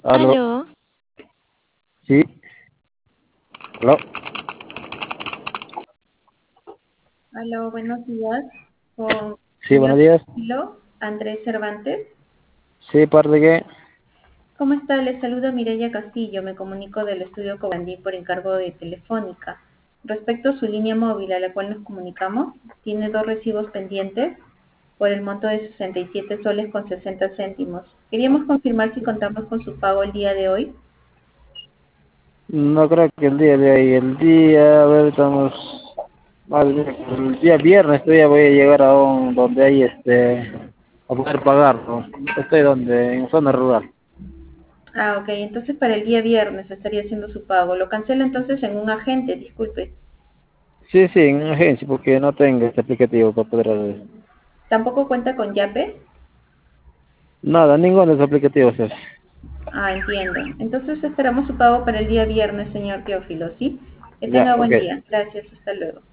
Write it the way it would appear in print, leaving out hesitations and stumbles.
Aló, Aló, sí, aló, Aló, buenos días. Con sí, señor buenos días. Teófilo Andrés Cervantes. Sí, parte de qué. ¿Cómo está? Le saluda Mireya Castillo. Me comunico del estudio Cobandí por encargo de Telefónica. Respecto a su línea móvil a la cual nos comunicamos, tiene dos recibos pendientes por el monto de 67 soles con 60 céntimos. Queríamos confirmar si contamos con su pago el día de hoy. No creo que el día de hoy, a ver, estamos, el día viernes todavía voy a llegar a donde hay a poder pagarlo. Estoy donde, en zona rural. Ah, ok. Entonces para el día viernes estaría haciendo su pago. Lo cancela entonces en un agente, disculpe. Sí, sí, en una agencia, porque no tengo este aplicativo para poder ¿Tampoco cuenta con Yape? nada, ninguno de los aplicativos es. Ah, entiendo. Entonces esperamos su pago para el día viernes, señor Teófilo, ¿sí? Que Ya, tenga ok. buen día. Gracias, hasta luego.